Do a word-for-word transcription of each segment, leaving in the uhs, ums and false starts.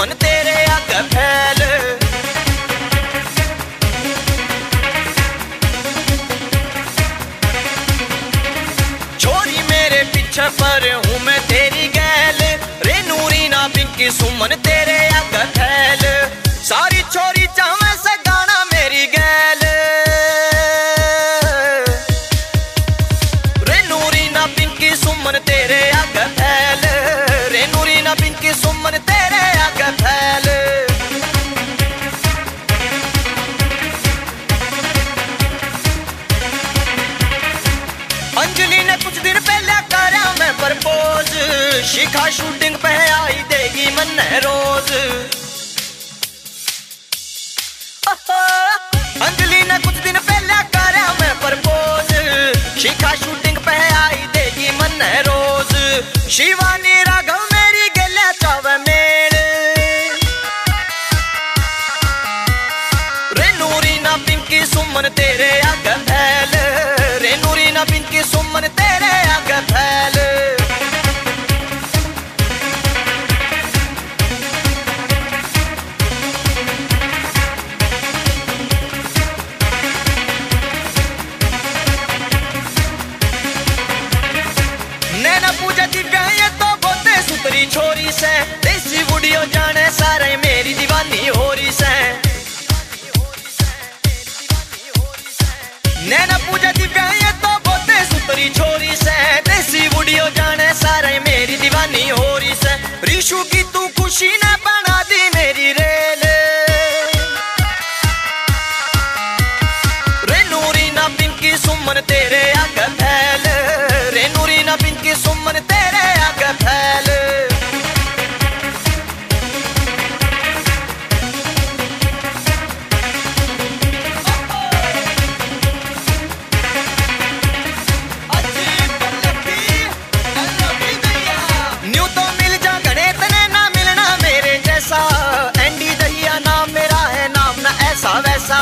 सुमन तेरे आगे फैल। छोरी मेरे पीछे पर हूँ मैं तेरी गैल, रे नूरी ना पिंकी सुमन तेरे आगे फैल। सारी छोरी चावे से गाना मेरी गैल, रे नूरी ना पिंकी सुमन तेरे आगे फैल, रे नूरी ना पिंकी सुमन तेरे आगे फैल। अंजलि ने कुछ दिन पहले करा मैं प्रपोज, शिखा शूटिंग पे आई देगी मन रोज। अंजलि ने कुछ दिन पहले करा मैं प्रपोज, शिखा शूटिंग पे आई देगी मन रोज। शिवानी राघव मेरी गले चावे मेल, रे नूरी ना पिंकी सुमन तेरे आगे फैल, रे नूरी ना पिंकी सुमन तेरे आगे फैल। नैना पूजा दिव्या ये तो बोते सुतरी छोरी से, देसी वीडियो जाने सारे मेरी दीवानी हो रही से। नैना पूजा दिव्या ये तो बोते सुतरी छोरी से, देसी वीडियो जाने सारे मेरी दीवानी हो रही से। रिशु की तू खुशी ने बना दी मेरी रेल, रे नूरी ना पिंकी सुमन तेरे आगे फैल, रे नूरी ना पिंकी सुमन तेरे आगे फैल। न्यू तो मिल जा घने तने ना मिलना मेरे जैसा, एंडी दहिया नाम मेरा है नाम ना ऐसा वैसा।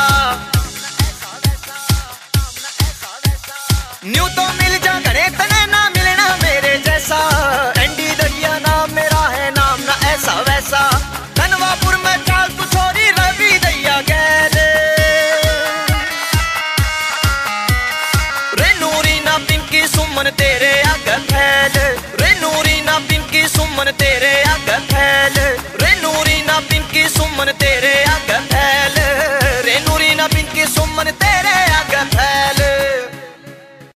न्यू तो मिल जा घने तने ना मिलना मेरे जैसा, एंडी दहिया नाम मेरा है नाम ना ऐसा वैसा। धनवापुर में चाल तू छोरी रवि दैया गैल, रे नूरी ना पिंकी सुमन तेरे आगे फैल, रे नूरी ना पिंकी सुमन तेरे